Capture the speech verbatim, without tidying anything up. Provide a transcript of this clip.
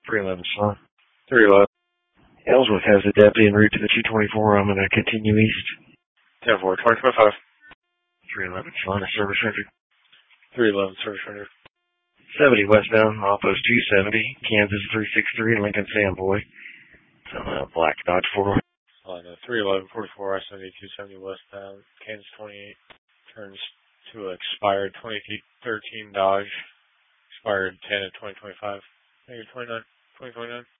three eleven, son. three eleven. Ellsworth has a deputy en route to the two twenty-four. I'm going to continue east. ten four, twenty twenty-five. three eleven, son, a service rendered. three eleven, service rendered. seventy westbound, Outpost two seventy, Kansas three sixty-three, Lincoln Samboy. Some uh, black Dodge four. On the three eleven, forty-four, I seventy, two seventy westbound, Kansas twenty-eight, turns to expired twenty-eight thirteen Dodge, expired ten of twenty twenty-five, maybe twenty-nine, twenty twenty-nine.